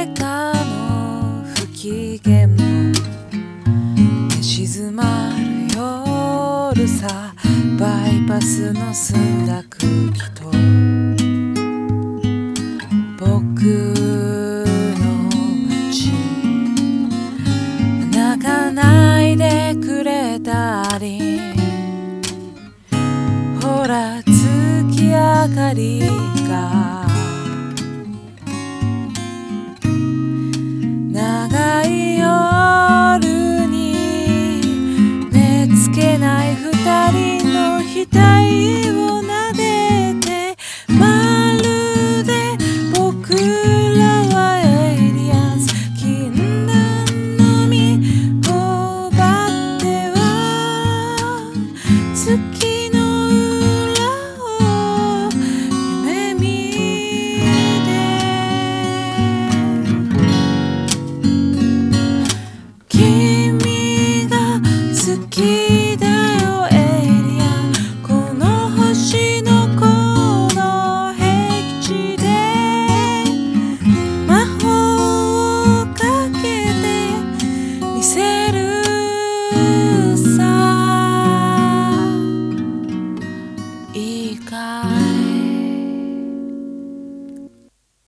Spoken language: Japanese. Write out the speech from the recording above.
かの不機嫌も寝静まる夜さ、バイパスの澄んだ空気と僕の街、泣かないでくれたり、ほら月明かりが